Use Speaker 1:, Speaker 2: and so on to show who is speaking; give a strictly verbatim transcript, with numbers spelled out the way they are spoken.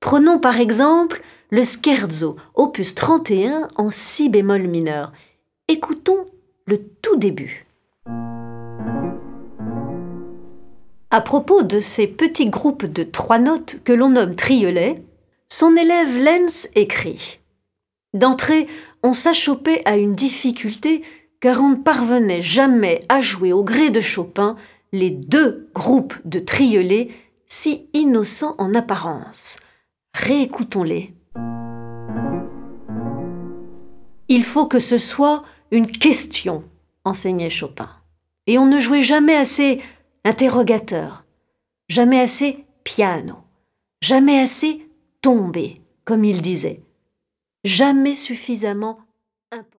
Speaker 1: Prenons par exemple le scherzo, opus trente et un en si bémol mineur. Écoutons le tout début. À propos de ces petits groupes de trois notes que l'on nomme triolets, son élève Lenz écrit « D'entrée, on s'achoppait à une difficulté car on ne parvenait jamais à jouer au gré de Chopin les deux groupes de triolets si innocents en apparence. Réécoutons-les. Il faut que ce soit une question, enseignait Chopin. Et on ne jouait jamais assez interrogateur, jamais assez piano, jamais assez tombé, comme il disait, jamais suffisamment important.